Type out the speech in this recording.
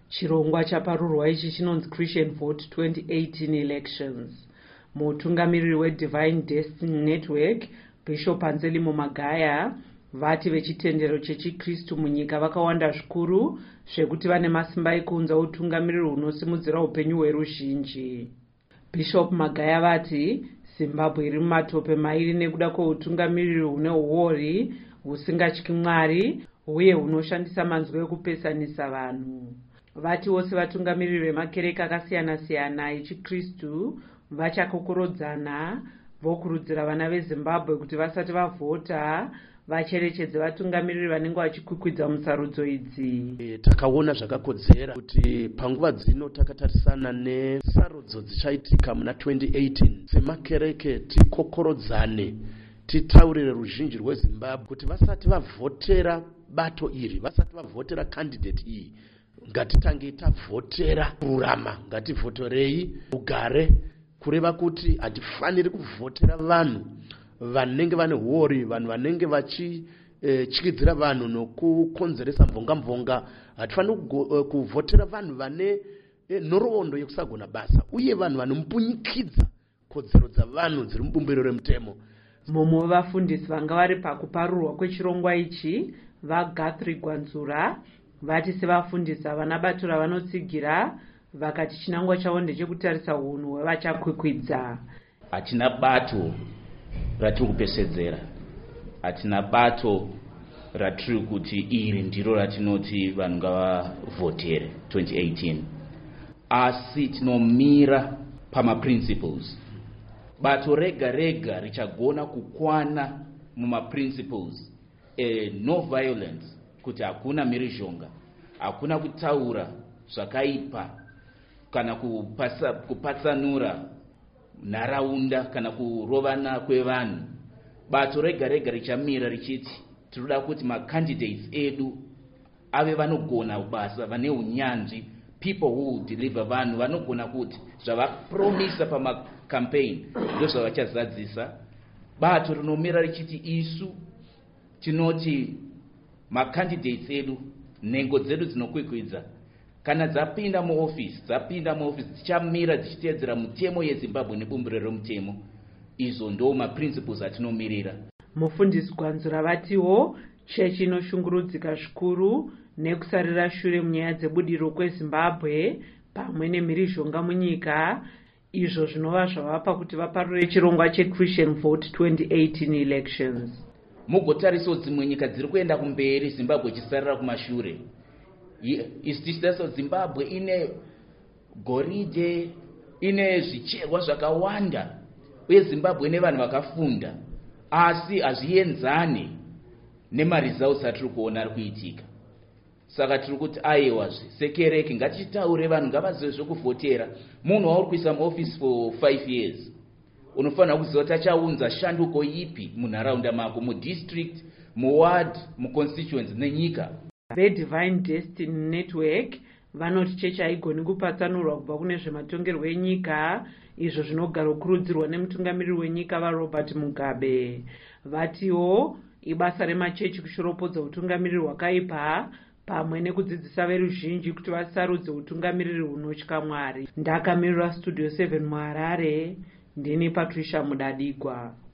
Chirongwa chaparurwa ichi chinonzi Christian Vote 2018 elections. Mutungamiriri weDivine Destiny Network, Bishop Anselmo Magaya, vati vechitendero chechikristu munyika vakawanda zvikuru zvekuti vane masimba ekuunza utungamiriri hunosimudzira upenyu hweruzhinji. Bishop Magaya vati Zimbabwe iri mumatope mairi nekuda kweutungamiriri hune uori husingatyi Mwari uye hunoshandisa manzwi ekupesanisa vanhu. Vati vose vatungamiriri vemakereke akasiyana-siyana echikristu vachakokorodzana vokurudzira vana veZimbabwe kuti vasati vavhota vacherechedze vatungamiriri vanenge vachikwikwidza musarudzo idzi. Takaona zvakakodzera kuti panguva dzino takatarisana nesarudzo dzichaitika muna 2018 semakereke tikokorodzane titaurire ruzhinji rweZimbabwe kuti vasati vavhotera bato iri, vasati vavhotera candidate iyi, ngatitange tavhotera kururama, ngativhotorei ugare, kureva kuti hatifaniri kuvhotera vanhu vanenge vane huori, vanhu vanenge vachityidzira vanhu nokukonzeresa mvonga. Hatifaniri kuvhotera vanhu vane nhoroondo yekusagona basa uye vanhu vanopunyikidza kodzero dzavanhu dziri mubumbiro remutemo. Mumwe wevafundisi vanga vari pakuparurwa kwechirongwa ichi vaGuthrie Gwanzura vati sevafundisi havana bato ravanotsigira, vakati chinangwa chavo ndechekutarisa hunhu hwevachakwikwidza. Hatina bato ratiri kupesedzera, hatina bato ratiri kuti iri ndiro ratinoti vanhu ngavavhotere 2018, asi tinomira pamaprinciples. Bato rega rega richagona kukwana mumaprinciples, no violence, kuti hakuna mhirizhonga, hakuna kutaura zvakaipa kana kupatsanura nharaunda kana kurovana kwevanhu. Bato rega rega richamira richiti tinoda kuti macandidates edu ave vanogona basa, vane unyanzvi, people who deliver, vanhu vanogona kuti zvavapromisa pamacampaign ndozvavachazadzisa. Bato rinomira richiti isu tinoti macandidates edu, nhengo dzedu dzinokwikwidza, kana dzapinda muofisi dzichamira dzichiteedzera mutemo yeZimbabwe nebumbiro remutemo. Izvo ndo maprinciples atinomirira. Mufundisi Gwanzura vatiwo chechi inoshungurudzika zvikuru nekusarira shure munyaya dzebudiro kweZimbabwe pamwe nemhirizhonga munyika, izvo zvinova zvavapa kuti vaparure chirongwa cheChristian Vote 2018 elections. Mugotarisawo dzimwe nyika dziri kuenda kumberi, Zimbabwe ichisarira kumashure. Isi tichitarisawo Zimbabwe ine goridhe, ine zvicherwa zvakawanda, uye Zimbabwe ine vanhu vakafunda, asi hazvienzane nemaresults atiri kuona ari kuitika. Saka tiri kuti aiwazve sekereke ngatichitaure vanhu ngavazive zvekuvhotera. Munhu wauri kuisa muoffice for 5 years unofanira kuziva kuti achaunza shanduko ipi munharaunda mako, mudistrict, muward, muconstituency nenyika. VeDivine Destiny Network vanoti chechi haigoni kupatsanurwa kubva kune zvematongerwo enyika, izvo zvinogara kukurudzirwa nemutungamiriri wenyika vaRobert Mugabe. Vatiwo ibasa remachechi kushoropodza utungamiriri hwakaipa pamwe nekudzidzisa veruzhinji kuti vasarudze utungamiriri hunotya Mwari. Ndakamirira Studio 7 muHarare, ndini Patricia Mudadigwa.